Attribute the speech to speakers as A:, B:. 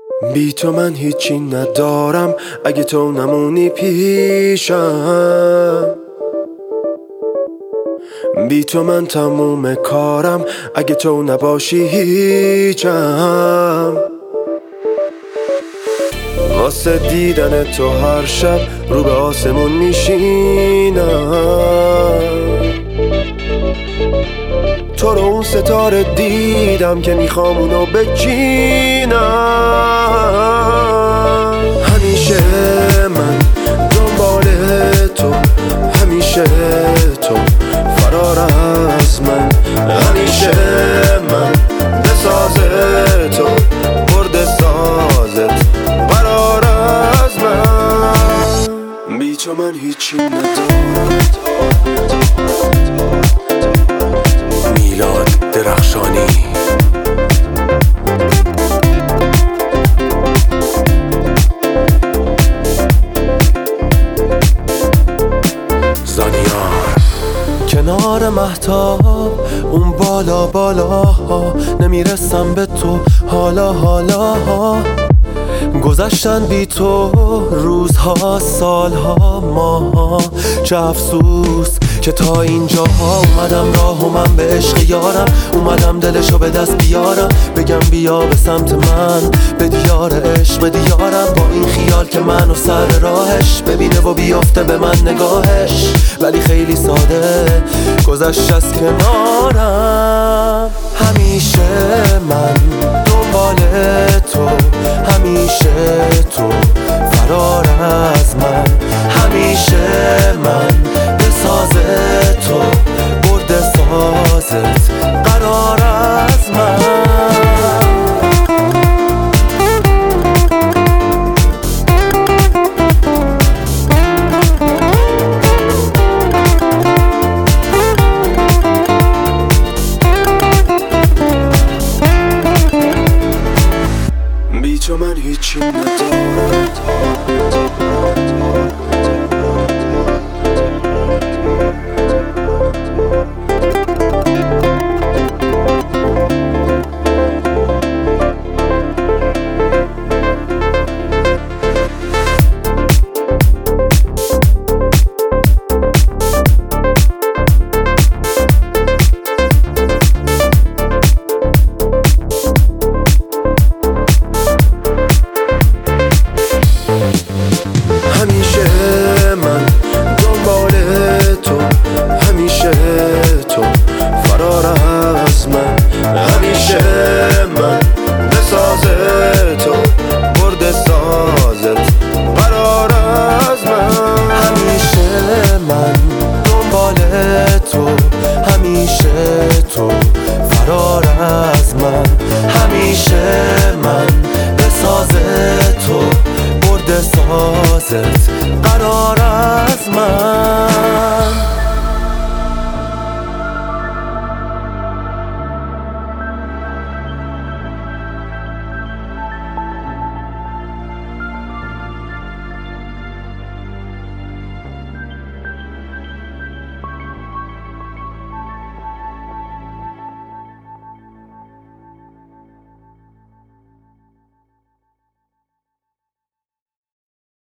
A: بی تو من هیچی ندارم اگه تو نمونی پیشم. بی تو من تموم کارم اگه تو نباشی هیچم. واسه دیدن تو هر شب رو به آسمون میشینم. تو رو اون ستاره دیدم که میخوام اونو بچینم. همیشه من دنبال تو، همیشه تو فرار از من. همیشه من بساز تو، برد سازت قرار از من. بی تو من هیچی ندارم. میلاد درخشانی. کنار مهتاب اون بالا بالاها نمیرسم به تو حالا گذشتن بی تو روزها سالها ماها. چه افسوس که تا اینجاها اومدم راه و من به عشق یارم. اومدم دلشو به دست بیارم، بگم بیا به سمت من، به دیار عشق به دیارم. با این خیال که منو سر راهش ببینه و بیافته به من نگاهش. ولی خیلی ساده گذشت از کنارم. همیشه من دنبال تو، همیشه تو فرار از من. همیشه من بساز تو، برد سازت قرار از من. بی تو من هیچی ندارم.